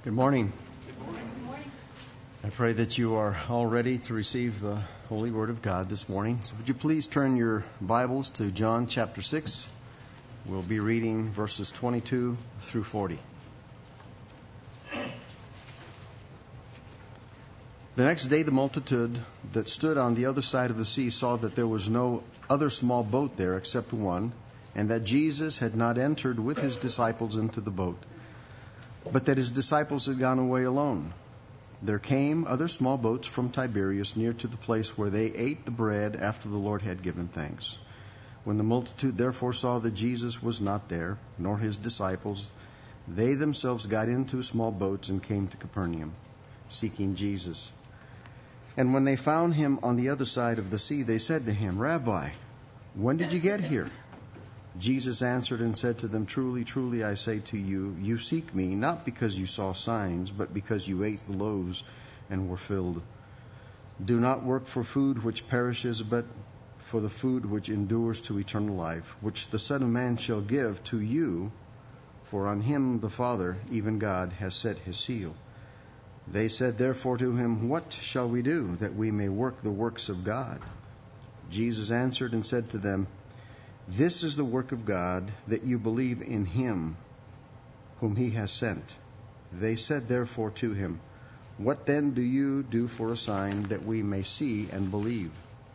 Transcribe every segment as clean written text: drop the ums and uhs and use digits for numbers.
Good morning. I pray that you are all ready to receive the Holy Word of God this morning. So would you please turn your Bibles to John chapter 6. We'll be reading verses 22 through 40. The next day the multitude that stood on the other side of the sea saw that there was no other small boat there except one, and that Jesus had not entered with his disciples into the boat, but that his disciples had gone away alone. There came other small boats from Tiberias near to the place where they ate the bread after the Lord had given thanks. When the multitude therefore saw that Jesus was not there, nor his disciples, they themselves got into small boats and came to Capernaum, seeking Jesus. And when they found him on the other side of the sea, they said to him, "Rabbi, when did you get here?" Jesus answered and said to them, "Truly, truly, I say to you, you seek me, not because you saw signs, but because you ate the loaves and were filled. Do not work for food which perishes, but for the food which endures to eternal life, which the Son of Man shall give to you, for on him the Father, even God, has set his seal." They said therefore to him, "What shall we do that we may work the works of God?" Jesus answered and said to them, "This is the work of God, that you believe in him whom he has sent." They said therefore to him, "What then do you do for a sign that we may see and believe?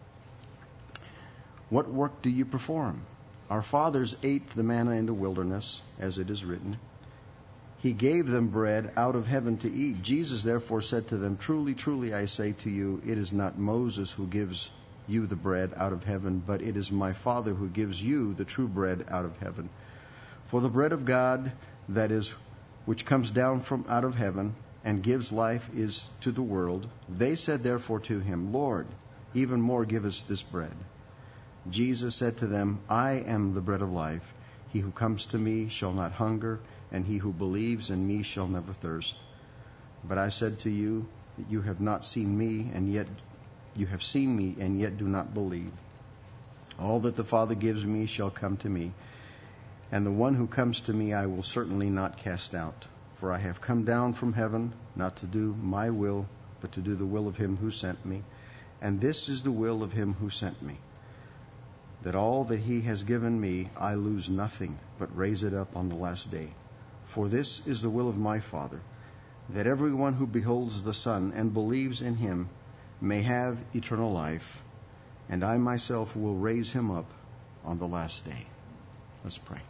What work do you perform? Our fathers ate the manna in the wilderness, as it is written, He gave them bread out of heaven to eat." Jesus therefore said to them, "Truly, truly, I say to you, it is not Moses who gives you the bread out of heaven, but it is my Father who gives you the true bread out of heaven. For the bread of God, that is, which comes down from out of heaven and gives life, is to the world." They said therefore to him, "Lord, even more give us this bread." Jesus said to them, "I am the bread of life. He who comes to me shall not hunger, and he who believes in me shall never thirst. But I said to you that you have not seen me, and yet you have seen me, and yet do not believe. All that the Father gives me shall come to me, and the one who comes to me I will certainly not cast out. For I have come down from heaven, not to do my will, but to do the will of him who sent me. And this is the will of him who sent me, that all that he has given me I lose nothing, but raise it up on the last day. For this is the will of my Father, that everyone who beholds the Son and believes in him may have eternal life, and I myself will raise him up on the last day." Let's pray.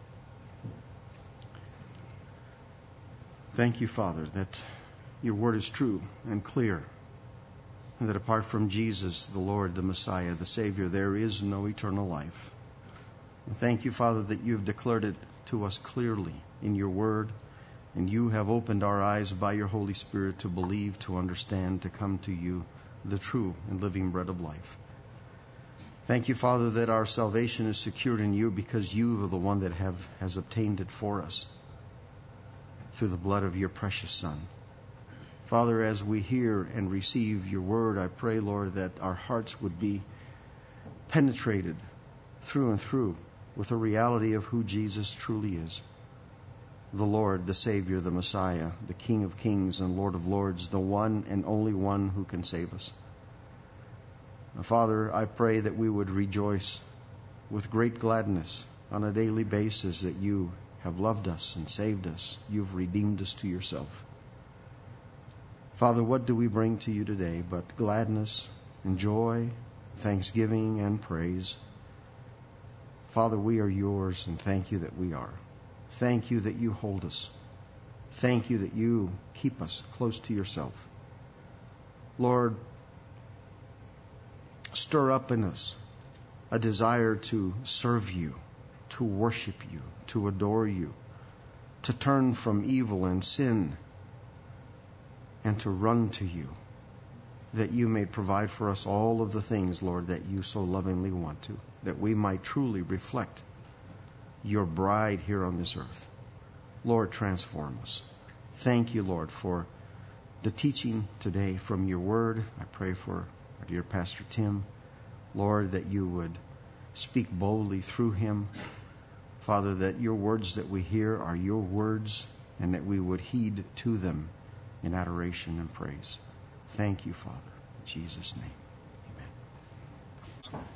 Thank you, Father, that your word is true and clear, and that apart from Jesus, the Lord, the Messiah, the Savior, there is no eternal life. And thank you, Father, that you have declared it to us clearly in your word, and you have opened our eyes by your Holy Spirit to believe, to understand, to come to you, the true and living bread of life. Thank you, Father, that our salvation is secured in you because you are the one that has obtained it for us through the blood of your precious Son. Father, as we hear and receive your word, I pray, Lord, that our hearts would be penetrated through and through with the reality of who Jesus truly is. The Lord, the Savior, the Messiah, the King of kings and Lord of lords, the one and only one who can save us. Father, I pray that we would rejoice with great gladness on a daily basis that you have loved us and saved us. You've redeemed us to yourself. Father, what do we bring to you today but gladness and joy, thanksgiving and praise? Father, we are yours, and thank you that we are. Thank you that you hold us. Thank you that you keep us close to yourself. Lord, stir up in us a desire to serve you, to worship you, to adore you, to turn from evil and sin, and to run to you, that you may provide for us all of the things, Lord, that you so lovingly want to, that we might truly reflect your bride here on this earth. Lord, transform us. Thank you, Lord, for the teaching today from your word. I pray for our dear Pastor Tim, Lord, that you would speak boldly through him. Father, that your words that we hear are your words and that we would heed to them in adoration and praise. Thank you, Father. In Jesus' name, amen.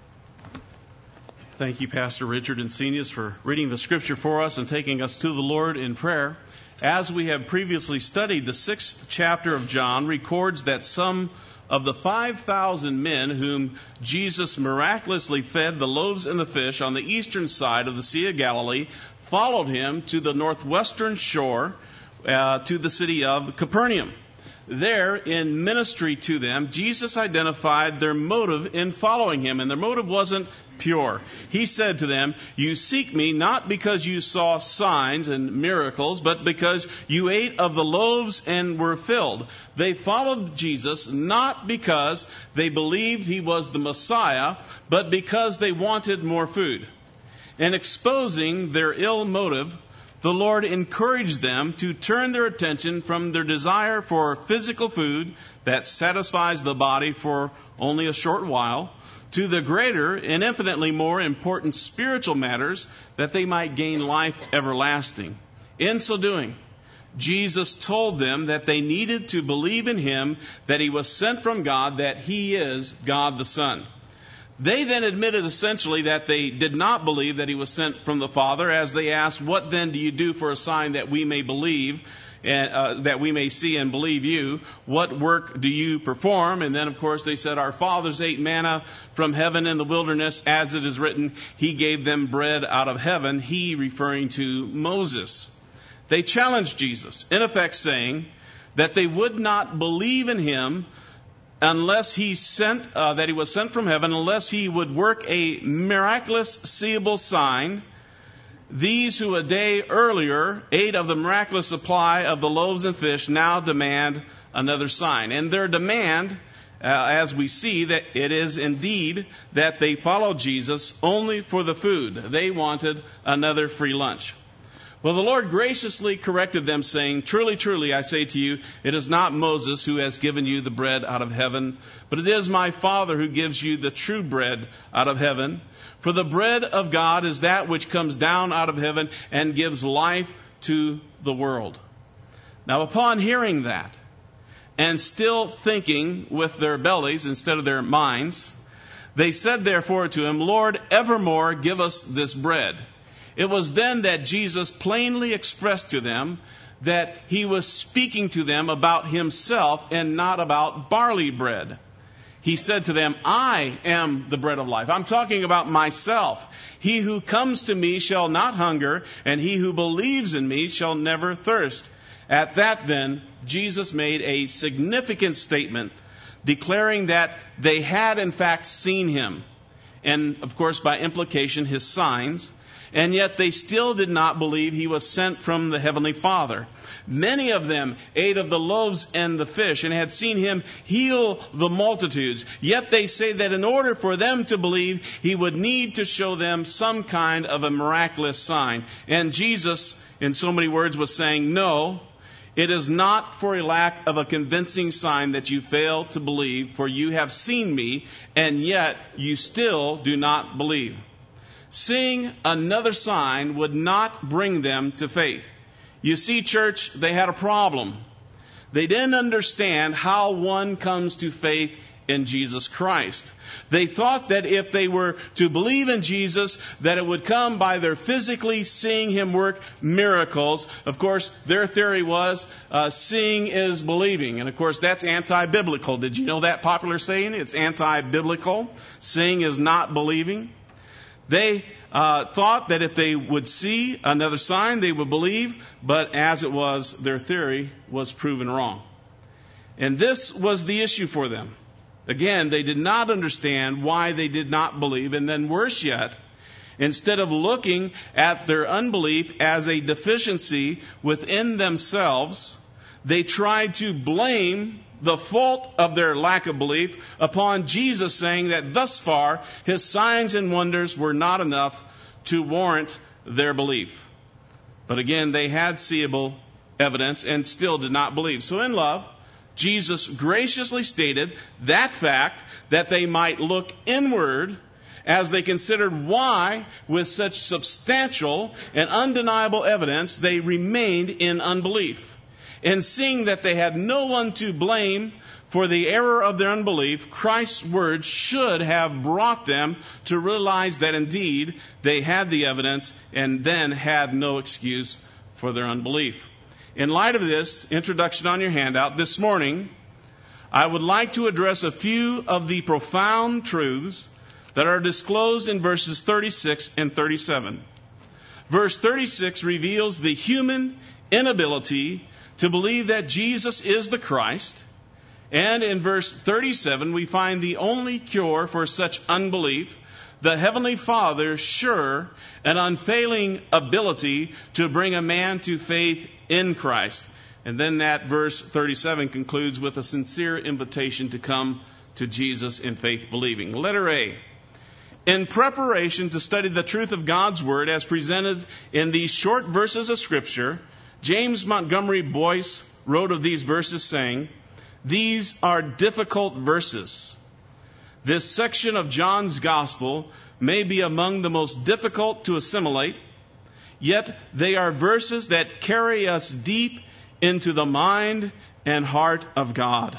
Thank you, Pastor Richard Insenius, for reading the Scripture for us and taking us to the Lord in prayer. As we have previously studied, the 6th chapter of John records that some of the 5,000 men whom Jesus miraculously fed the loaves and the fish on the eastern side of the Sea of Galilee followed him to the northwestern shore, to the city of Capernaum. There, in ministry to them, Jesus identified their motive in following him, and their motive wasn't pure. He said to them, "You seek me not because you saw signs and miracles, but because you ate of the loaves and were filled." They followed Jesus not because they believed he was the Messiah, but because they wanted more food. And exposing their ill motive, the Lord encouraged them to turn their attention from their desire for physical food that satisfies the body for only a short while to the greater and infinitely more important spiritual matters that they might gain life everlasting. In so doing, Jesus told them that they needed to believe in him, that he was sent from God, that he is God the Son. They then admitted essentially that they did not believe that he was sent from the Father, as they asked, "What then do you do for a sign that we may believe, that we may see and believe you? What work do you perform?" And then, of course, they said, "Our fathers ate manna from heaven in the wilderness, as it is written, he gave them bread out of heaven," he referring to Moses. They challenged Jesus, in effect saying that they would not believe in him unless he that he was sent from heaven, unless he would work a miraculous, seeable sign. These who a day earlier ate of the miraculous supply of the loaves and fish now demand another sign. And their demand, as we see, that it is indeed that they follow Jesus only for the food. They wanted another free lunch. Well, the Lord graciously corrected them, saying, "Truly, truly, I say to you, it is not Moses who has given you the bread out of heaven, but it is my Father who gives you the true bread out of heaven. For the bread of God is that which comes down out of heaven and gives life to the world." Now, upon hearing that, and still thinking with their bellies instead of their minds, they said therefore to him, "Lord, evermore give us this bread." It was then that Jesus plainly expressed to them that he was speaking to them about himself and not about barley bread. He said to them, "I am the bread of life." I'm talking about myself. "He who comes to me shall not hunger, and he who believes in me shall never thirst." At that then, Jesus made a significant statement declaring that they had in fact seen him, and of course by implication his signs, and yet they still did not believe he was sent from the Heavenly Father. Many of them ate of the loaves and the fish and had seen him heal the multitudes. Yet they say that in order for them to believe, he would need to show them some kind of a miraculous sign. And Jesus, in so many words, was saying, "No, it is not for a lack of a convincing sign that you fail to believe, for you have seen me, and yet you still do not believe." Seeing another sign would not bring them to faith. You see, church, they had a problem. They didn't understand how one comes to faith in Jesus Christ. They thought that if they were to believe in Jesus, that it would come by their physically seeing him work miracles. Of course, their theory was seeing is believing. And of course, that's anti-biblical. Did you know that popular saying? It's anti-biblical. Seeing is not believing. They thought that if they would see another sign, they would believe. But as it was, their theory was proven wrong. And this was the issue for them. Again, they did not understand why they did not believe. And then worse yet, instead of looking at their unbelief as a deficiency within themselves, they tried to blame the fault of their lack of belief upon Jesus, saying that thus far his signs and wonders were not enough to warrant their belief. But again, they had seeable evidence and still did not believe. So in love, Jesus graciously stated that fact that they might look inward as they considered why, with such substantial and undeniable evidence, they remained in unbelief. And seeing that they had no one to blame for the error of their unbelief, Christ's words should have brought them to realize that indeed they had the evidence and then had no excuse for their unbelief. In light of this introduction on your handout, this morning, I would like to address a few of the profound truths that are disclosed in verses 36 and 37. Verse 36 reveals the human inability to believe that Jesus is the Christ. And in verse 37, we find the only cure for such unbelief, the Heavenly Father's sure and unfailing ability to bring a man to faith in Christ. And then that verse 37 concludes with a sincere invitation to come to Jesus in faith believing. Letter A. In preparation to study the truth of God's Word as presented in these short verses of Scripture, James Montgomery Boyce wrote of these verses saying, "These are difficult verses. This section of John's Gospel may be among the most difficult to assimilate, yet they are verses that carry us deep into the mind and heart of God.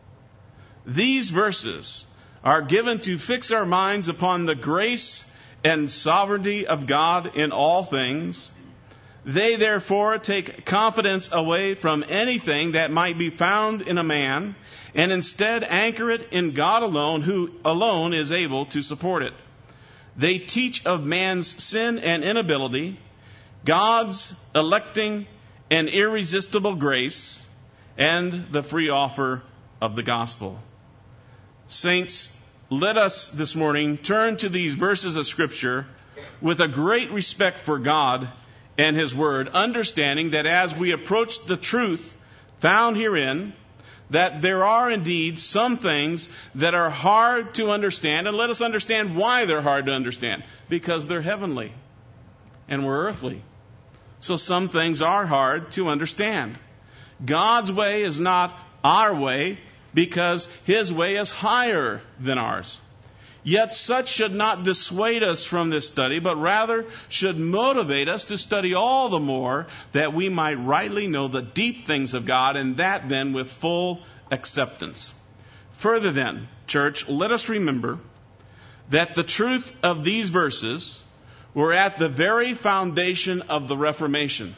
These verses are given to fix our minds upon the grace and sovereignty of God in all things. They therefore take confidence away from anything that might be found in a man, and instead anchor it in God alone, who alone is able to support it. They teach of man's sin and inability, God's electing and irresistible grace, and the free offer of the gospel." Saints, let us this morning turn to these verses of Scripture with a great respect for God and His Word, understanding that as we approach the truth found herein, that there are indeed some things that are hard to understand, and let us understand why they're hard to understand. Because they're heavenly and we're earthly. So some things are hard to understand. God's way is not our way because His way is higher than ours. Yet such should not dissuade us from this study, but rather should motivate us to study all the more that we might rightly know the deep things of God, and that then with full acceptance. Further then, church, let us remember that the truth of these verses were at the very foundation of the Reformation,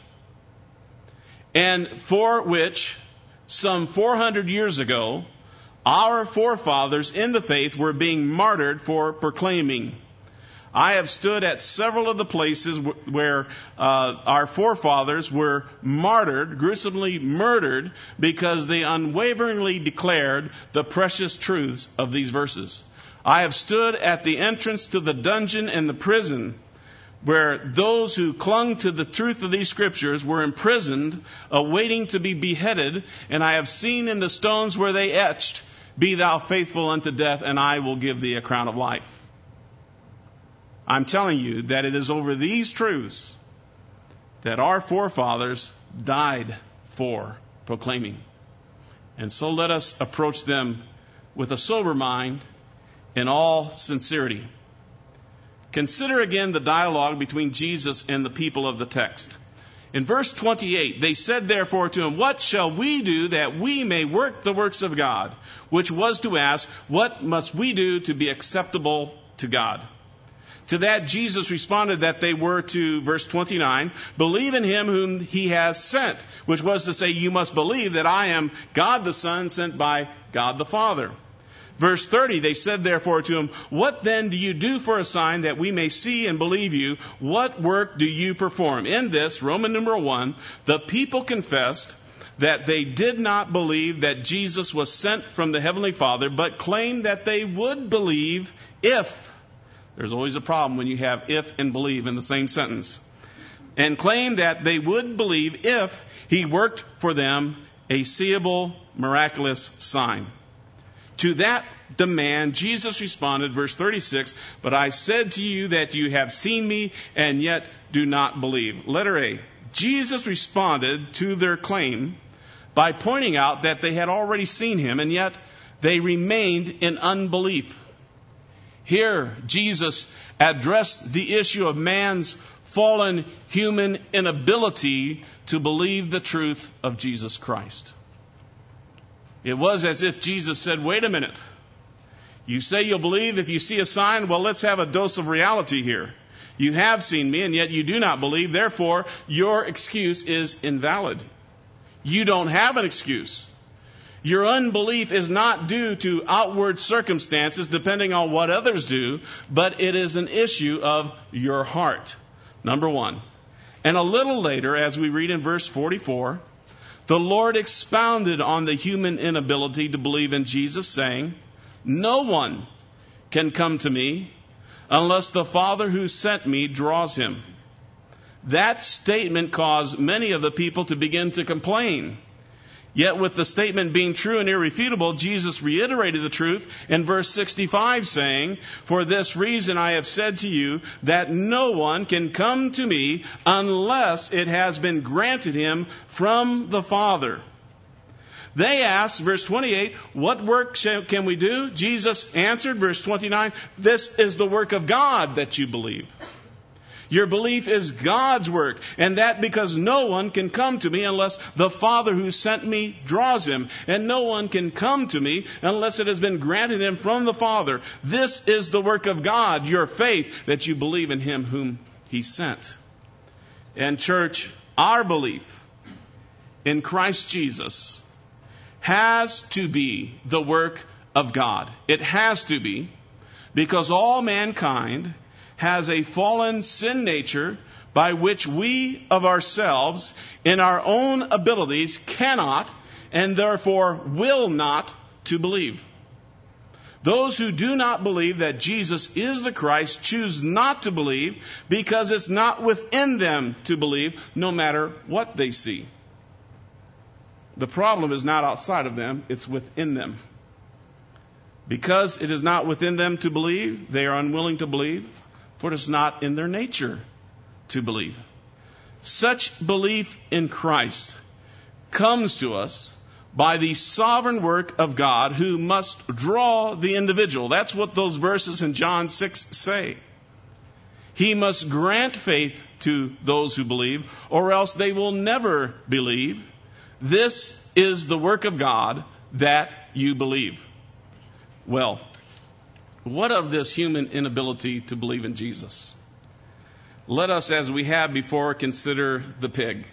and for which some 400 years ago, our forefathers in the faith were being martyred for proclaiming. I have stood at several of the places where our forefathers were martyred, gruesomely murdered, because they unwaveringly declared the precious truths of these verses. I have stood at the entrance to the dungeon and the prison where those who clung to the truth of these Scriptures were imprisoned, awaiting to be beheaded, and I have seen in the stones where they etched, "Be thou faithful unto death, and I will give thee a crown of life." I'm telling you that it is over these truths that our forefathers died for proclaiming. And so let us approach them with a sober mind in all sincerity. Consider again the dialogue between Jesus and the people of the text. In verse 28, they said therefore to him, "What shall we do that we may work the works of God?" Which was to ask, what must we do to be acceptable to God? To that Jesus responded that they were to, verse 29, "Believe in Him whom He has sent," which was to say, you must believe that I am God the Son sent by God the Father. Verse 30, they said therefore to him, "What then do you do for a sign that we may see and believe you? What work do you perform?" In this, Roman numeral 1, the people confessed that they did not believe that Jesus was sent from the Heavenly Father, but claimed that they would believe if, there's always a problem when you have if and believe in the same sentence, and claimed that they would believe if He worked for them a seeable, miraculous sign. To that demand, Jesus responded, verse 36, "But I said to you that you have seen me and yet do not believe." Letter A. Jesus responded to their claim by pointing out that they had already seen Him and yet they remained in unbelief. Here, Jesus addressed the issue of man's fallen human inability to believe the truth of Jesus Christ. It was as if Jesus said, wait a minute. You say you'll believe if you see a sign? Well, let's have a dose of reality here. You have seen me, and yet you do not believe. Therefore, your excuse is invalid. You don't have an excuse. Your unbelief is not due to outward circumstances, depending on what others do, but it is an issue of your heart. Number one. And a little later, as we read in verse 44, the Lord expounded on the human inability to believe in Jesus, saying, no one can come to me unless the Father who sent me draws him. That statement caused many of the people to begin to complain. Yet with the statement being true and irrefutable, Jesus reiterated the truth in verse 65, saying, for this reason I have said to you that no one can come to me unless it has been granted him from the Father. They asked, verse 28, what work can we do? Jesus answered, verse 29, this is the work of God that you believe. Your belief is God's work, and that because no one can come to me unless the Father who sent me draws him, and no one can come to me unless it has been granted him from the Father. This is the work of God, your faith, that you believe in him whom he sent. And church, our belief in Christ Jesus has to be the work of God. It has to be, because all mankind has a fallen sin nature by which we of ourselves, in our own abilities, cannot and therefore will not to believe. Those who do not believe that Jesus is the Christ choose not to believe because it's not within them to believe, no matter what they see. The problem is not outside of them, it's within them. Because it is not within them to believe, they are unwilling to believe, for it is not in their nature to believe. Such belief in Christ comes to us by the sovereign work of God, who must draw the individual. That's what those verses in John 6 say. He must grant faith to those who believe, or else they will never believe. This is the work of God, that you believe. Well, what of this human inability to believe in Jesus? Let us, as we have before, consider the pig.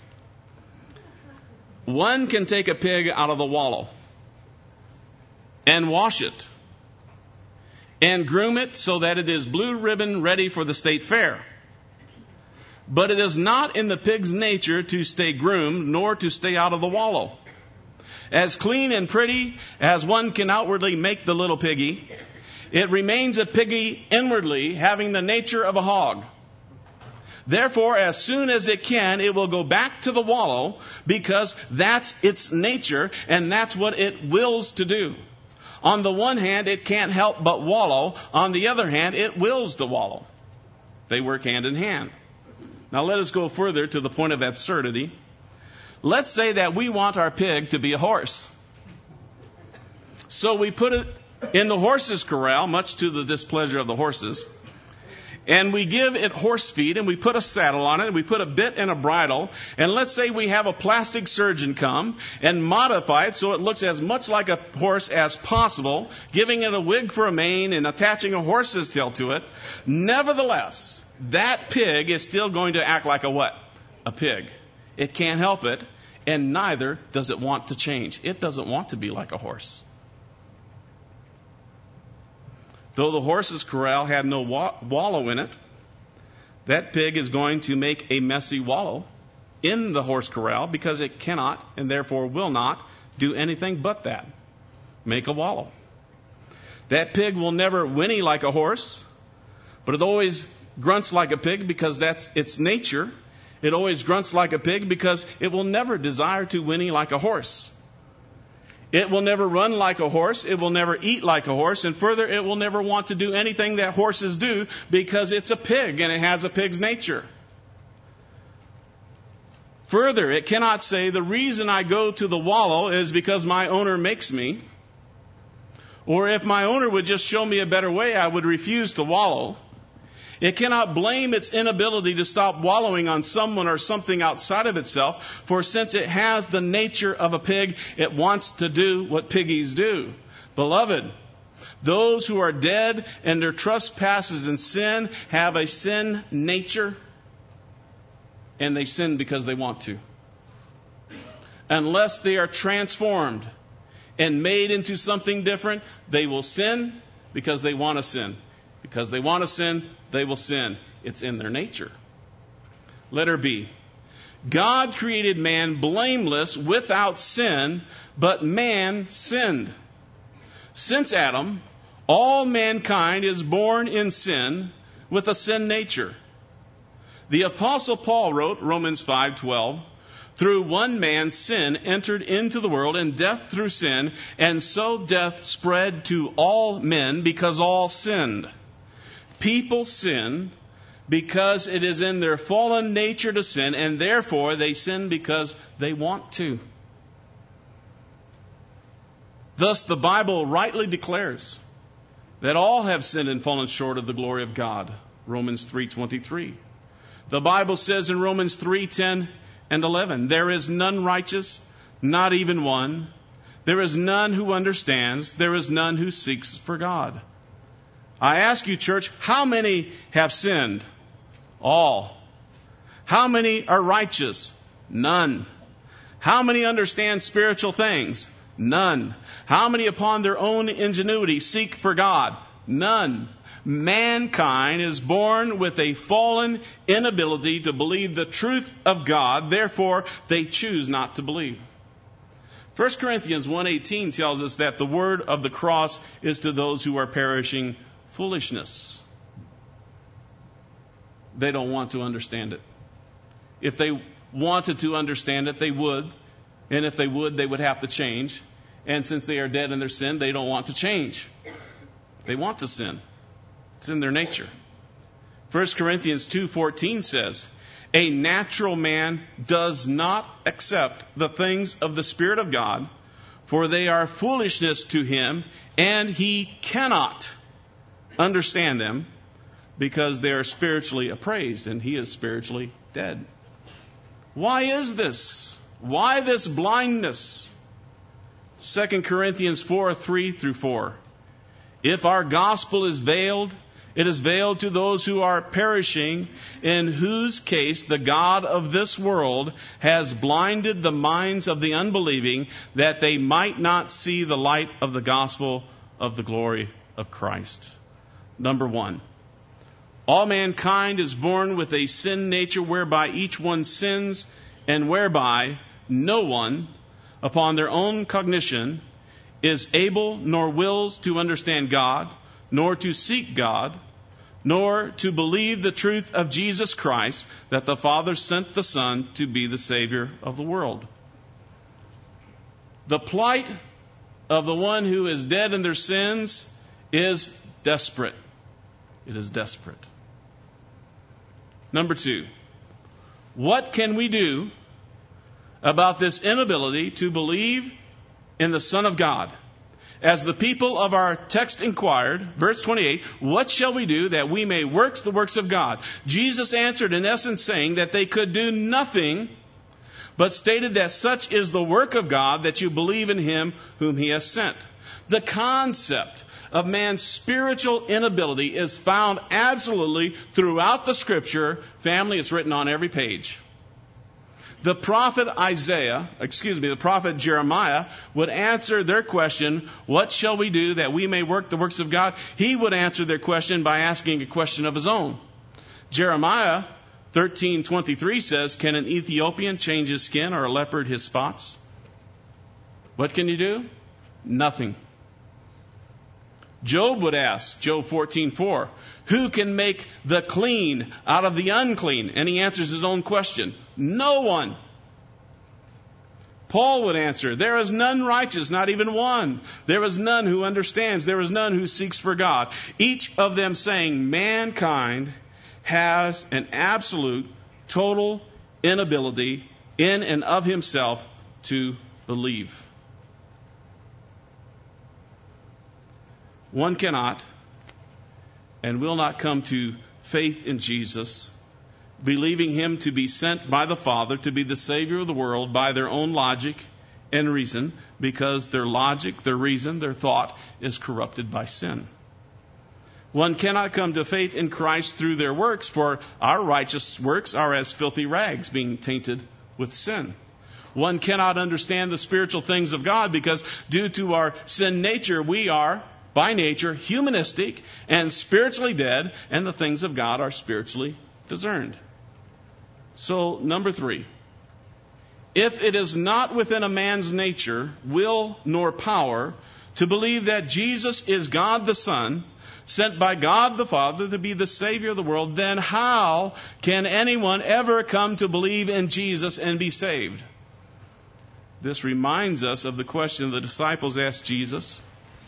One can take a pig out of the wallow and wash it and groom it so that it is blue ribbon ready for the state fair. But it is not in the pig's nature to stay groomed nor to stay out of the wallow. As clean and pretty as one can outwardly make the little piggy, it remains a piggy inwardly, having the nature of a hog. Therefore, as soon as it can, it will go back to the wallow, because that's its nature and that's what it wills to do. On the one hand, it can't help but wallow. On the other hand, it wills to wallow. They work hand in hand. Now let us go further to the point of absurdity. Let's say that we want our pig to be a horse. So we put it in the horse's corral, much to the displeasure of the horses. And we give it horse feed, and we put a saddle on it, and we put a bit and a bridle. And let's say we have a plastic surgeon come and modify it so it looks as much like a horse as possible, giving it a wig for a mane and attaching a horse's tail to it. Nevertheless, that pig is still going to act like a what? A pig. It can't help it, and neither does it want to change. It doesn't want to be like a horse. Though the horse's corral had no wallow in it, that pig is going to make a messy wallow in the horse corral, because it cannot and therefore will not do anything but that. Make a wallow. That pig will never whinny like a horse, but it always grunts like a pig because that's its nature. It always grunts like a pig because it will never desire to whinny like a horse. It will never run like a horse. It will never eat like a horse. And further, it will never want to do anything that horses do, because it's a pig and it has a pig's nature. Further, it cannot say, the reason I go to the wallow is because my owner makes me. Or if my owner would just show me a better way, I would refuse to wallow. It cannot blame its inability to stop wallowing on someone or something outside of itself, for since it has the nature of a pig, it wants to do what piggies do. Beloved, those who are dead in their trespasses and sin have a sin nature, and they sin because they want to. Unless they are transformed and made into something different, they will sin because they want to sin. Because they want to sin, they will sin. It's in their nature. Letter B. God created man blameless without sin, but man sinned. Since Adam, all mankind is born in sin with a sin nature. The Apostle Paul wrote, Romans 5:12, through one man sin entered into the world, and death through sin, and so death spread to all men because all sinned. People sin because it is in their fallen nature to sin, and therefore they sin because they want to. Thus the Bible rightly declares that all have sinned and fallen short of the glory of God. Romans 3:23. The Bible says in Romans 3:10 and 11, there is none righteous, not even one. There is none who understands. There is none who seeks for God. I ask you, church, how many have sinned? All. How many are righteous? None. How many understand spiritual things? None. How many upon their own ingenuity seek for God? None. Mankind is born with a fallen inability to believe the truth of God. Therefore, they choose not to believe. 1 Corinthians 1:18 tells us that the word of the cross is to those who are perishing foolishness. They don't want to understand it. If they wanted to understand it, they would. And if they would, they would have to change. And since they are dead in their sin, they don't want to change. They want to sin. It's in their nature. 1 Corinthians 2:14 says, a natural man does not accept the things of the Spirit of God, for they are foolishness to him, and he cannot understand them because they are spiritually appraised, and he is spiritually dead. Why is this? Why this blindness? 2 Corinthians 4:3-4. If our gospel is veiled, it is veiled to those who are perishing, in whose case the God of this world has blinded the minds of the unbelieving, that they might not see the light of the gospel of the glory of Christ. Number one, all mankind is born with a sin nature whereby each one sins, and whereby no one, upon their own cognition, is able nor wills to understand God, nor to seek God, nor to believe the truth of Jesus Christ, that the Father sent the Son to be the Savior of the world. The plight of the one who is dead in their sins is desperate. It is desperate. Number two, what can we do about this inability to believe in the Son of God? As the people of our text inquired, verse 28, what shall we do that we may work the works of God? Jesus answered in essence saying that they could do nothing, but stated that such is the work of God, that you believe in him whom he has sent. The concept of man's spiritual inability is found absolutely throughout the Scripture. Family, it's written on every page. The prophet Jeremiah would answer their question, what shall we do that we may work the works of God? He would answer their question by asking a question of his own. Jeremiah 13:23 says, can an Ethiopian change his skin, or a leopard his spots? What can you do? Nothing. Job would ask, Job 14:4, who can make the clean out of the unclean? And he answers his own question. No one. Paul would answer, there is none righteous, not even one. There is none who understands. There is none who seeks for God. Each of them saying mankind has an absolute, total inability in and of himself to believe. one cannot and will not come to faith in Jesus, believing him to be sent by the Father to be the Savior of the world by their own logic and reason, because their logic, their reason, their thought is corrupted by sin. One cannot come to faith in Christ through their works, for our righteous works are as filthy rags, being tainted with sin. One cannot understand the spiritual things of God because due to our sin nature, we are, by nature, humanistic and spiritually dead, and the things of God are spiritually discerned. So, number 3. If it is not within a man's nature, will, nor power to believe that Jesus is God the Son, sent by God the Father to be the Savior of the world, then how can anyone ever come to believe in Jesus and be saved? This reminds us of the question the disciples asked Jesus.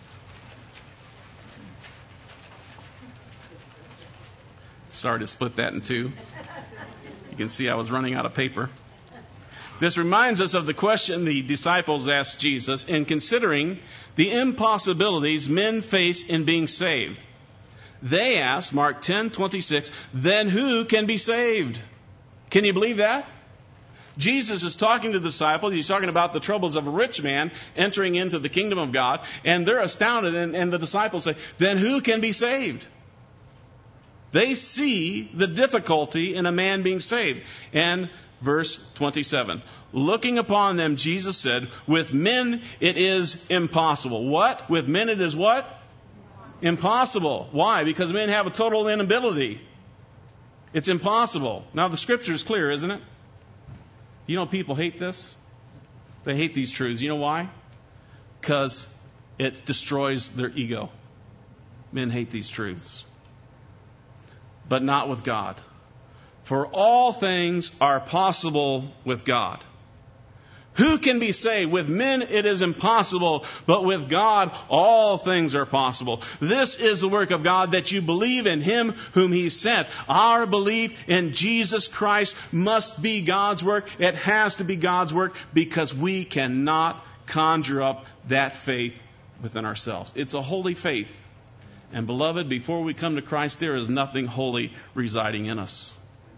Sorry to split that in two. You can see I was running out of paper. This reminds us of the question the disciples asked Jesus in considering the impossibilities men face in being saved. They asked, Mark 10:26, then who can be saved? Can you believe that? Jesus is talking to the disciples. He's talking about the troubles of a rich man entering into the kingdom of God. And they're astounded. And the disciples say, then who can be saved? They see the difficulty in a man being saved. And verse 27, looking upon them, Jesus said, with men it is impossible. What? With men it is what? Impossible. Why? Because men have a total inability. It's impossible. Now the scripture is clear, isn't it? You know, people hate this. They hate these truths. You know why? Because it destroys their ego. Men hate these truths. But not with God. For all things are possible with God. Who can be saved? With men it is impossible, but with God all things are possible. This is the work of God, that you believe in Him whom He sent. Our belief in Jesus Christ must be God's work. It has to be God's work because we cannot conjure up that faith within ourselves. It's a holy faith. And beloved, before we come to Christ, there is nothing holy residing in us.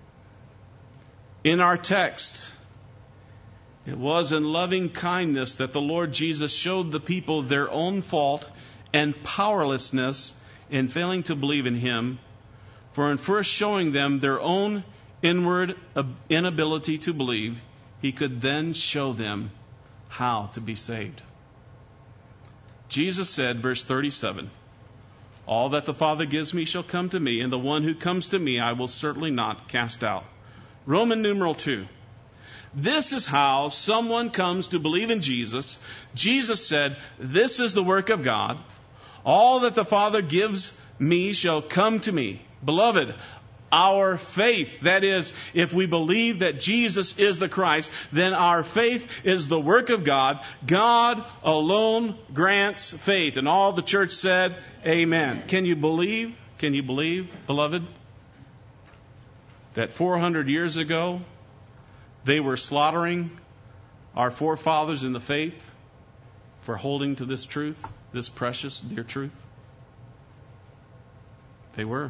In our text, it was in loving kindness that the Lord Jesus showed the people their own fault and powerlessness in failing to believe in Him. For in first showing them their own inward inability to believe, He could then show them how to be saved. Jesus said, verse 37, all that the Father gives me shall come to me, and the one who comes to me I will certainly not cast out. Roman numeral 2. This is how someone comes to believe in Jesus. Jesus said, this is the work of God. All that the Father gives me shall come to me. Beloved, our faith, that is, if we believe that Jesus is the Christ, then our faith is the work of God. God alone grants faith. And all the church said, amen. Can you believe? Can you believe, beloved, that 400 years ago, they were slaughtering our forefathers in the faith for holding to this truth, this precious, dear truth? They were.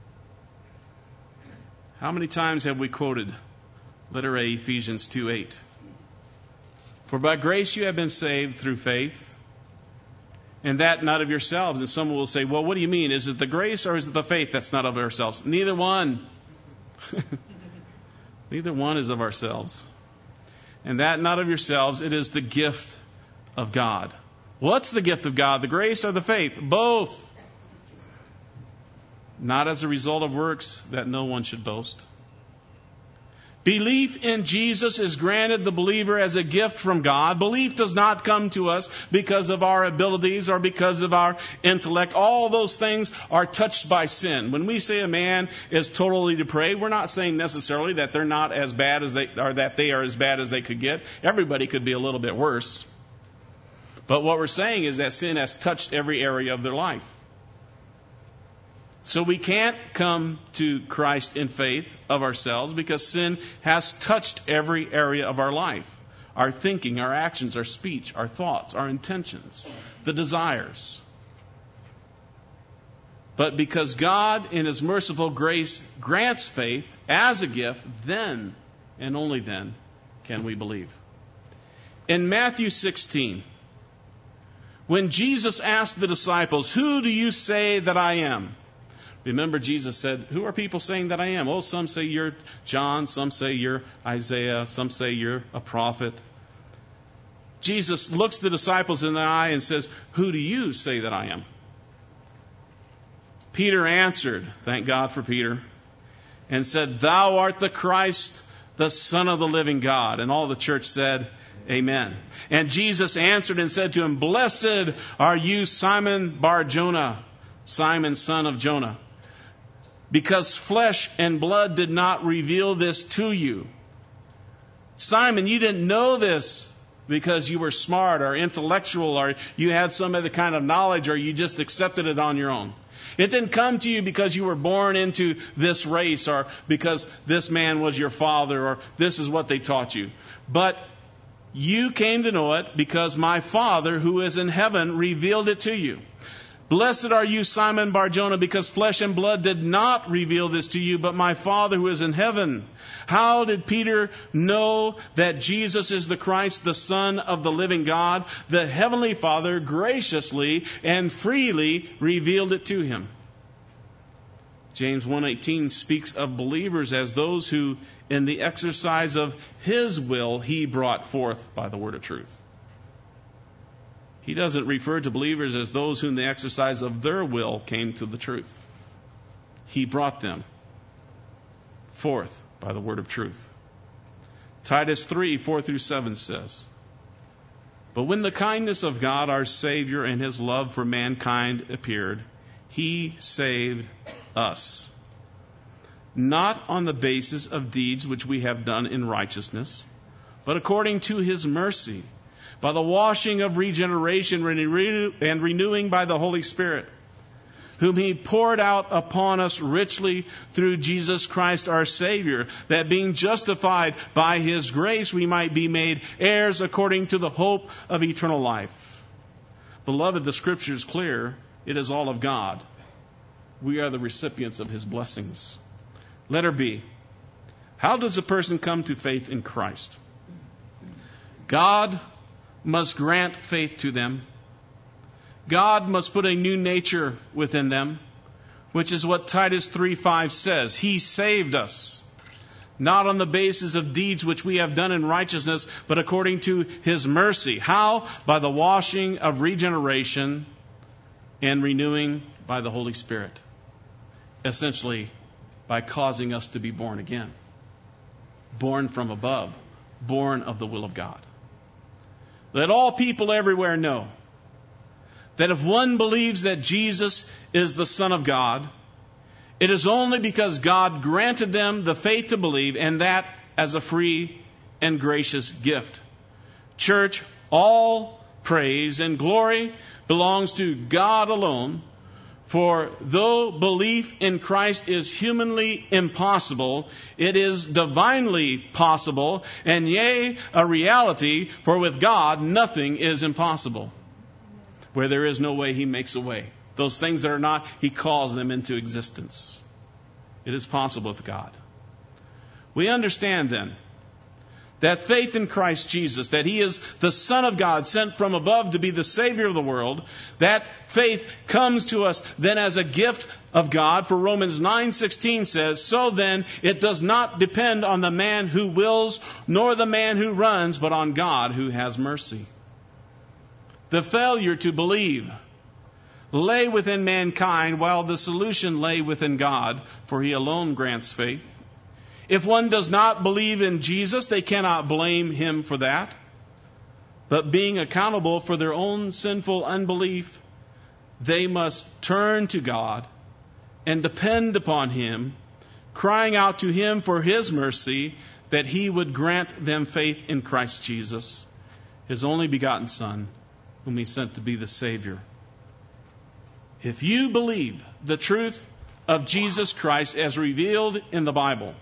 How many times have we quoted letter A, Ephesians 2:8? For by grace you have been saved through faith, and that not of yourselves. And someone will say, well, what do you mean? Is it the grace or is it the faith that's not of ourselves? Neither one. Neither one is of ourselves. And that not of yourselves, it is the gift of God. What's the gift of God? The grace or the faith? Both. Not as a result of works, that no one should boast. Belief in Jesus is granted the believer as a gift from God. Belief does not come to us because of our abilities or because of our intellect. All those things are touched by sin. When we say a man is totally depraved, we're not saying necessarily that they're not as bad as they are, that they are as bad as they could get. Everybody could be a little bit worse. But what we're saying is that sin has touched every area of their life. So we can't come to Christ in faith of ourselves because sin has touched every area of our life. Our thinking, our actions, our speech, our thoughts, our intentions, the desires. But because God in His merciful grace grants faith as a gift, then and only then can we believe. In Matthew 16, when Jesus asked the disciples, "Who do you say that I am?" Remember, Jesus said, "Who are people saying that I am?" Oh, some say you're John, some say you're Isaiah, some say you're a prophet. Jesus looks the disciples in the eye and says, "Who do you say that I am?" Peter answered, thank God for Peter, and said, "Thou art the Christ, the Son of the living God." And all the church said, Amen. And Jesus answered and said to him, "Blessed are you, Simon Bar-Jonah, Simon, son of Jonah, because flesh and blood did not reveal this to you." Simon, you didn't know this because you were smart or intellectual or you had some other kind of knowledge or you just accepted it on your own. It didn't come to you because you were born into this race or because this man was your father or this is what they taught you. But you came to know it because my Father who is in heaven revealed it to you. Blessed are you, Simon Bar-Jonah, because flesh and blood did not reveal this to you, but my Father who is in heaven. How did Peter know that Jesus is the Christ, the Son of the living God? The Heavenly Father graciously and freely revealed it to him. James 1:18 speaks of believers as those who, in the exercise of His will, He brought forth by the word of truth. He doesn't refer to believers as those who in the exercise of their will came to the truth. He brought them forth by the word of truth. Titus 3:4-7 says, "But when the kindness of God our Savior and His love for mankind appeared, He saved us, not on the basis of deeds which we have done in righteousness, but according to His mercy, by the washing of regeneration and renewing by the Holy Spirit, whom He poured out upon us richly through Jesus Christ our Savior, that being justified by His grace we might be made heirs according to the hope of eternal life." Beloved, the Scripture is clear. It is all of God. We are the recipients of His blessings. Letter B. How does a person come to faith in Christ? God must grant faith to them. God must put a new nature within them, which is what Titus 3:5 says. He saved us, not on the basis of deeds which we have done in righteousness, but according to His mercy. How? By the washing of regeneration and renewing by the Holy Spirit. Essentially, by causing us to be born again. Born from above. Born of the will of God. Let all people everywhere know that if one believes that Jesus is the Son of God, it is only because God granted them the faith to believe, and that as a free and gracious gift. Church, all praise and glory belongs to God alone. For though belief in Christ is humanly impossible, it is divinely possible, and yea, a reality, for with God nothing is impossible. Where there is no way, He makes a way. Those things that are not, He calls them into existence. It is possible with God. We understand then that faith in Christ Jesus, that He is the Son of God sent from above to be the Savior of the world, that faith comes to us then as a gift of God. For Romans 9:16 says, "So then it does not depend on the man who wills, nor the man who runs, but on God who has mercy." The failure to believe lay within mankind, while the solution lay within God, for He alone grants faith. If one does not believe in Jesus, they cannot blame Him for that. But being accountable for their own sinful unbelief, they must turn to God and depend upon Him, crying out to Him for His mercy, that He would grant them faith in Christ Jesus, His only begotten Son, whom He sent to be the Savior. If you believe the truth of Jesus Christ as revealed in the Bible,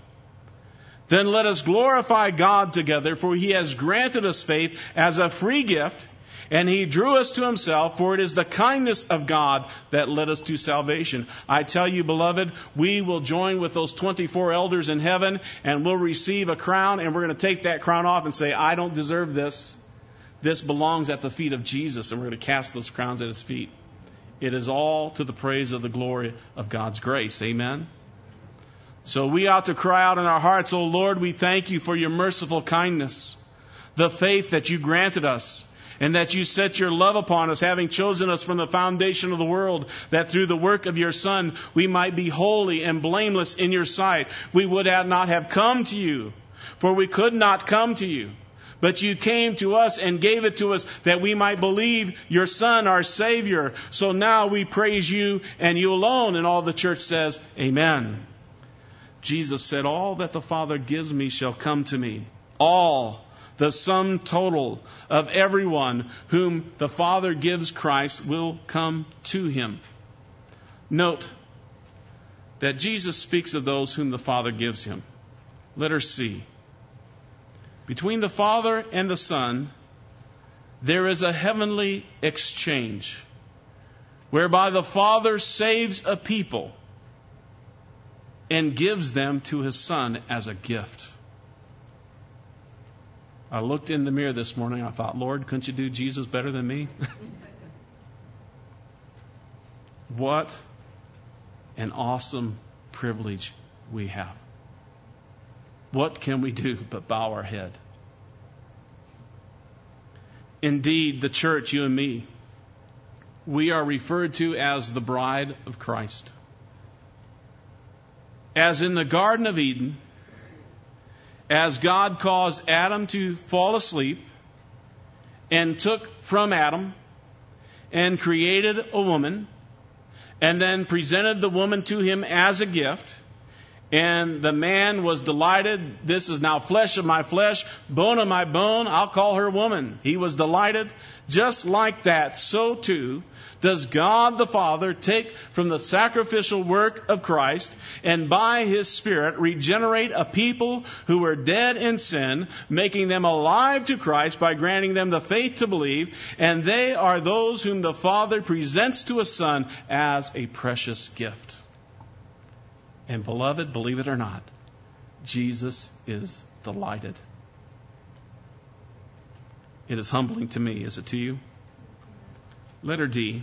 then let us glorify God together, for He has granted us faith as a free gift. And He drew us to Himself, for it is the kindness of God that led us to salvation. I tell you, beloved, we will join with those 24 elders in heaven, and we'll receive a crown, and we're going to take that crown off and say, I don't deserve this. This belongs at the feet of Jesus, and we're going to cast those crowns at His feet. It is all to the praise of the glory of God's grace. Amen? So we ought to cry out in our hearts, O Lord, we thank You for Your merciful kindness, the faith that You granted us, and that You set Your love upon us, having chosen us from the foundation of the world, that through the work of Your Son we might be holy and blameless in Your sight. We would not have come to You, for we could not come to You. But You came to us and gave it to us that we might believe Your Son, our Savior. So now we praise You and You alone. And all the church says, Amen. Jesus said, all that the Father gives Me shall come to Me. All, the sum total of everyone whom the Father gives Christ will come to Him. Note that Jesus speaks of those whom the Father gives Him. Letter C. Between the Father and the Son, there is a heavenly exchange whereby the Father saves a people and gives them to His Son as a gift. I looked in the mirror this morning. I thought, Lord, couldn't You do Jesus better than me? What an awesome privilege we have. What can we do but bow our head? Indeed, the church, you and me, we are referred to as the bride of Christ. As in the Garden of Eden, as God caused Adam to fall asleep and took from Adam and created a woman and then presented the woman to him as a gift, and the man was delighted. This is now flesh of my flesh, bone of my bone. I'll call her woman. He was delighted. Just like that, so too does God the Father take from the sacrificial work of Christ and by His Spirit regenerate a people who were dead in sin, making them alive to Christ by granting them the faith to believe. And they are those whom the Father presents to His Son as a precious gift. And beloved, believe it or not, Jesus is delighted. It is humbling to me. Is it to you? Letter D.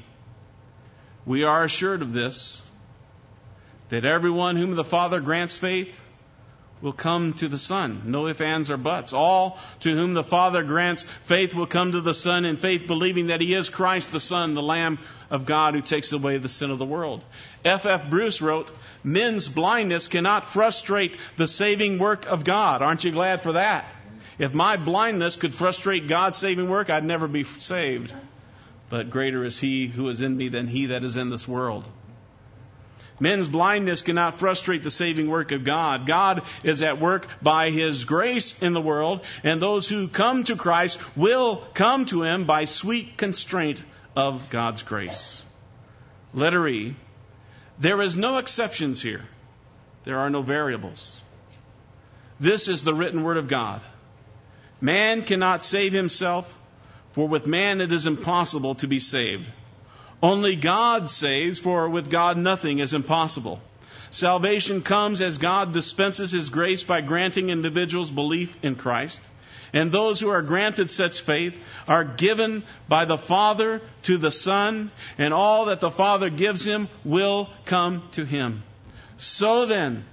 We are assured of this, that everyone whom the Father grants faith will come to the Son. No ifs, ands, or buts. All to whom the Father grants faith will come to the Son in faith, believing that He is Christ the Son, the Lamb of God who takes away the sin of the world. F.F. Bruce wrote, men's blindness cannot frustrate the saving work of God. Aren't you glad for that? If my blindness could frustrate God's saving work, I'd never be saved. But greater is He who is in me than he that is in this world. Men's blindness cannot frustrate the saving work of God. God is at work by His grace in the world, and those who come to Christ will come to Him by sweet constraint of God's grace. Letter E. There is no exceptions here. There are no variables. This is the written word of God. Man cannot save himself, for with man it is impossible to be saved. Only God saves, for with God nothing is impossible. Salvation comes as God dispenses His grace by granting individuals belief in Christ. And those who are granted such faith are given by the Father to the Son, and all that the Father gives Him will come to Him. So then,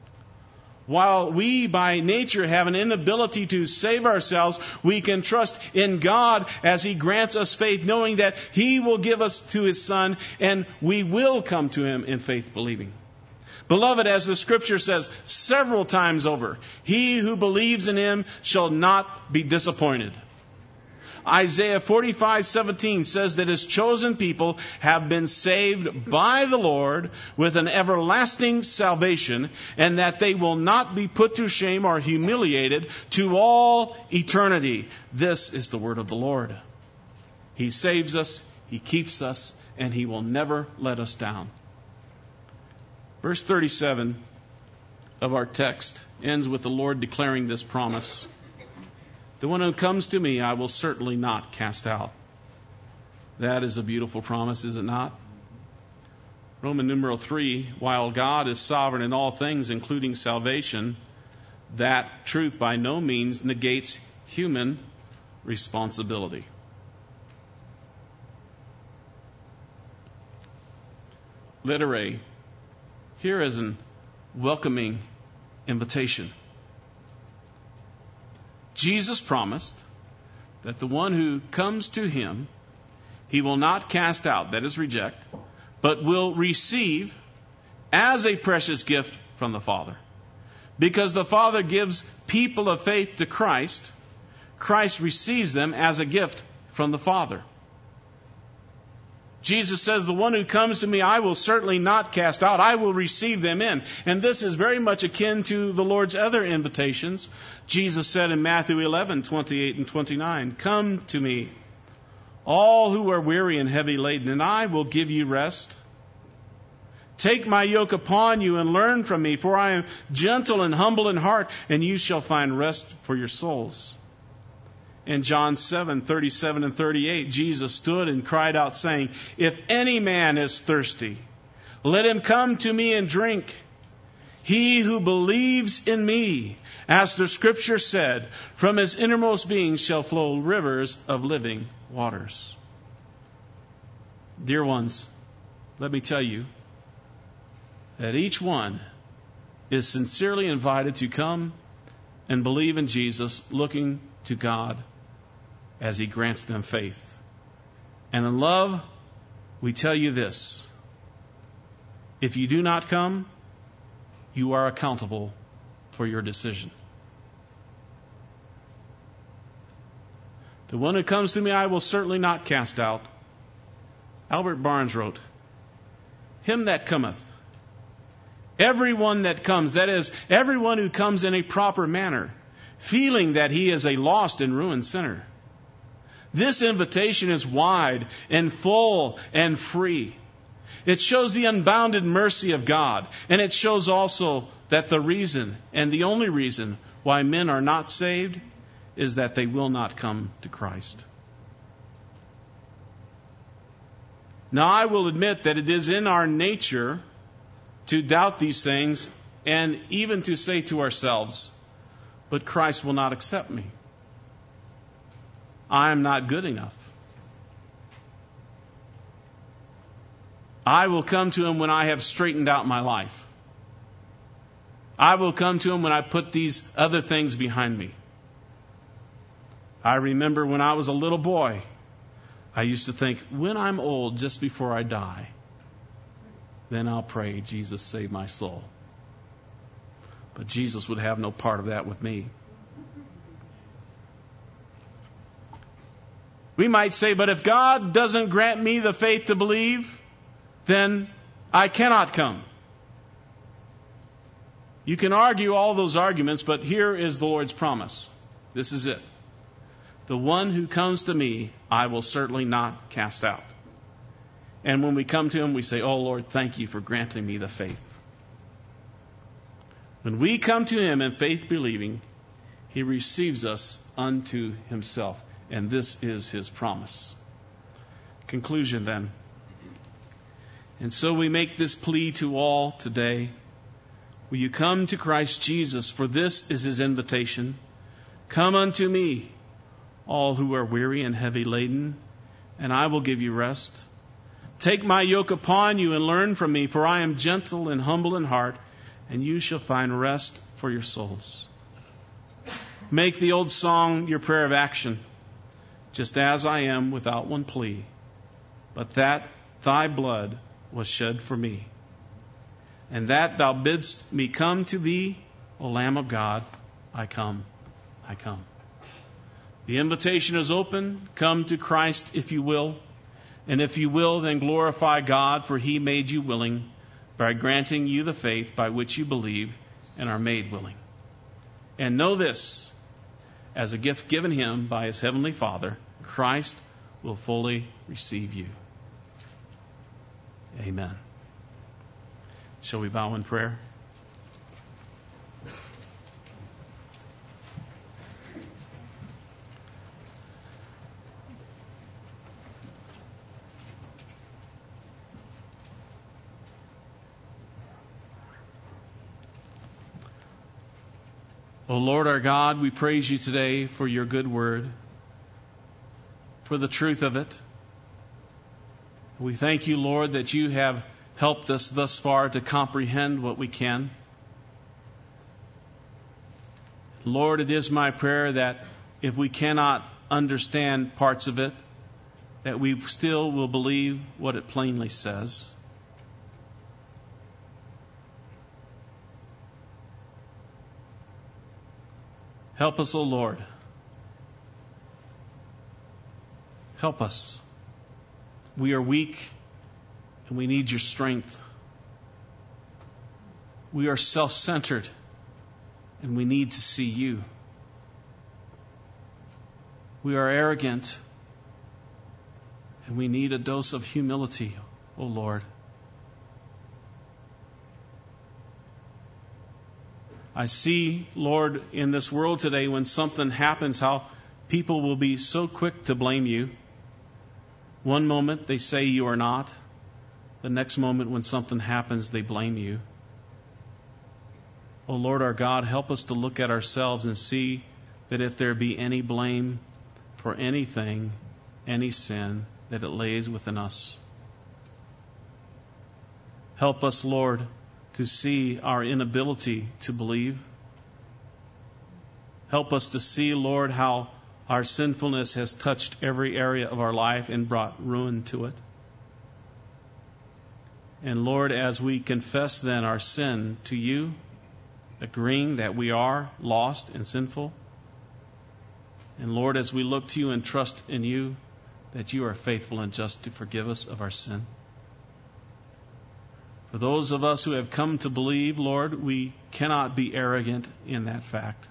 while we by nature have an inability to save ourselves, we can trust in God as He grants us faith, knowing that He will give us to His Son, and we will come to Him in faith believing. Beloved, as the Scripture says several times over, he who believes in Him shall not be disappointed. Isaiah 45:17 says that His chosen people have been saved by the Lord with an everlasting salvation, and that they will not be put to shame or humiliated to all eternity. This is the word of the Lord. He saves us, He keeps us, and He will never let us down. Verse 37 of our text ends with the Lord declaring this promise. The one who comes to me, I will certainly not cast out. That is a beautiful promise, is it not? Roman numeral 3, while God is sovereign in all things, including salvation, that truth by no means negates human responsibility. Letter A. Here is an welcoming invitation. Jesus promised that the one who comes to him, he will not cast out, that is reject, but will receive as a precious gift from the Father. Because the Father gives people of faith to Christ, Christ receives them as a gift from the Father. Jesus says, the one who comes to me, I will certainly not cast out. I will receive them in. And this is very much akin to the Lord's other invitations. Jesus said in Matthew 11:28 and 29, come to me, all who are weary and heavy laden, and I will give you rest. Take my yoke upon you and learn from me, for I am gentle and humble in heart, and you shall find rest for your souls. In John 7:37 and 38, Jesus stood and cried out, saying, if any man is thirsty, let him come to me and drink. He who believes in me, as the Scripture said, from his innermost being shall flow rivers of living waters. Dear ones, let me tell you that each one is sincerely invited to come and believe in Jesus, looking to God as He grants them faith. And in love, we tell you this: if you do not come, you are accountable for your decision. The one who comes to me, I will certainly not cast out. Albert Barnes wrote, him that cometh, everyone that comes, that is, everyone who comes in a proper manner, feeling that he is a lost and ruined sinner. This invitation is wide and full and free. It shows the unbounded mercy of God, and it shows also that the reason, and the only reason, why men are not saved is that they will not come to Christ. Now, I will admit that it is in our nature to doubt these things and even to say to ourselves, but Christ will not accept me. I am not good enough. I will come to Him when I have straightened out my life. I will come to Him when I put these other things behind me. I remember when I was a little boy, I used to think, when I'm old, just before I die, then I'll pray, Jesus, save my soul. But Jesus would have no part of that with me. We might say, but if God doesn't grant me the faith to believe, then I cannot come. You can argue all those arguments, but here is the Lord's promise. This is it. The one who comes to me, I will certainly not cast out. And when we come to Him, we say, oh Lord, thank you for granting me the faith. When we come to Him in faith believing, He receives us unto Himself. And this is His promise. Conclusion then. And so we make this plea to all today. Will you come to Christ Jesus? For this is His invitation. Come unto me, all who are weary and heavy laden, and I will give you rest. Take my yoke upon you and learn from me, for I am gentle and humble in heart, and you shall find rest for your souls. Make the old song your prayer of action, just as I am without one plea, but that thy blood was shed for me, and that thou bidst me come to thee, O Lamb of God. I come, I come. The invitation is open. Come to Christ if you will. And if you will, then glorify God, for He made you willing by granting you the faith by which you believe and are made willing. And know this, as a gift given Him by His Heavenly Father, Christ will fully receive you. Amen. Shall we bow in prayer? O Lord our God, we praise you today for your good word, for the truth of it. We thank you, Lord, that you have helped us thus far to comprehend what we can. Lord, it is my prayer that if we cannot understand parts of it, that we still will believe what it plainly says. Help us, O Lord. Help us. We are weak and we need your strength. We are self-centered and we need to see you. We are arrogant and we need a dose of humility, O Lord. I see, Lord, in this world today, when something happens, how people will be so quick to blame you. One moment they say you are not. The next moment when something happens, they blame you. Oh Lord our God, help us to look at ourselves and see that if there be any blame for anything, any sin, that it lays within us. Help us, Lord, to see our inability to believe. Help us to see, Lord, how our sinfulness has touched every area of our life and brought ruin to it. And Lord, as we confess then our sin to you, agreeing that we are lost and sinful, and Lord, as we look to you and trust in you, that you are faithful and just to forgive us of our sin. For those of us who have come to believe, Lord, we cannot be arrogant in that fact.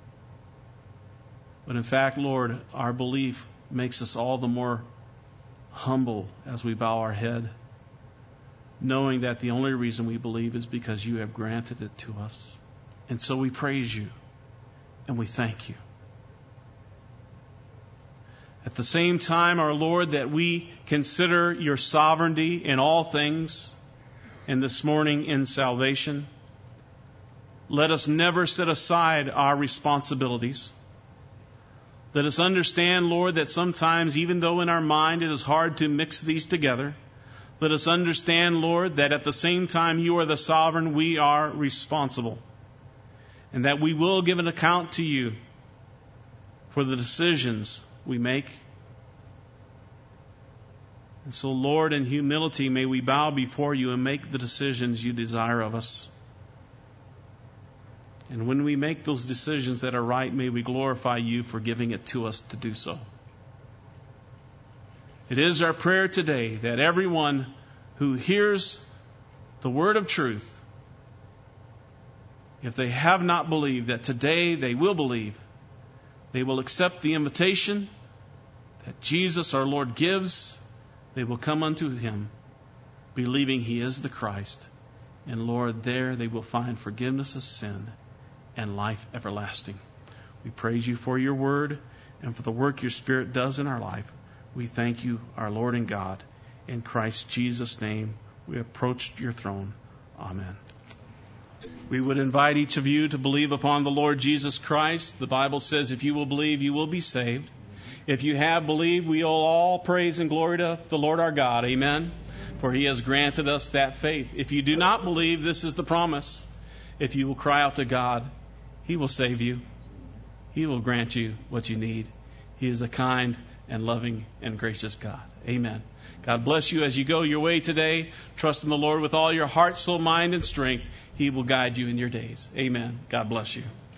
But in fact, Lord, our belief makes us all the more humble as we bow our head, knowing that the only reason we believe is because you have granted it to us. And so we praise you and we thank you. At the same time, our Lord, that we consider your sovereignty in all things, and this morning in salvation, let us never set aside our responsibilities. Let us understand, Lord, that sometimes, even though in our mind it is hard to mix these together, let us understand, Lord, that at the same time you are the sovereign, we are responsible. And that we will give an account to you for the decisions we make. And so, Lord, in humility, may we bow before you and make the decisions you desire of us. And when we make those decisions that are right, may we glorify you for giving it to us to do so. It is our prayer today that everyone who hears the word of truth, if they have not believed, that today they will believe. They will accept the invitation that Jesus our Lord gives. They will come unto him, believing he is the Christ. And Lord, there they will find forgiveness of sin and life everlasting. We praise you for your word and for the work your Spirit does in our life. We thank you, our Lord and God. In Christ Jesus' name, we approach your throne. Amen. We would invite each of you to believe upon the Lord Jesus Christ. The Bible says if you will believe, you will be saved. If you have believed, we owe all praise and glory to the Lord our God. Amen. For he has granted us that faith. If you do not believe, this is the promise. If you will cry out to God, he will save you. He will grant you what you need. He is a kind and loving and gracious God. Amen. God bless you as you go your way today. Trust in the Lord with all your heart, soul, mind, and strength. He will guide you in your days. Amen. God bless you.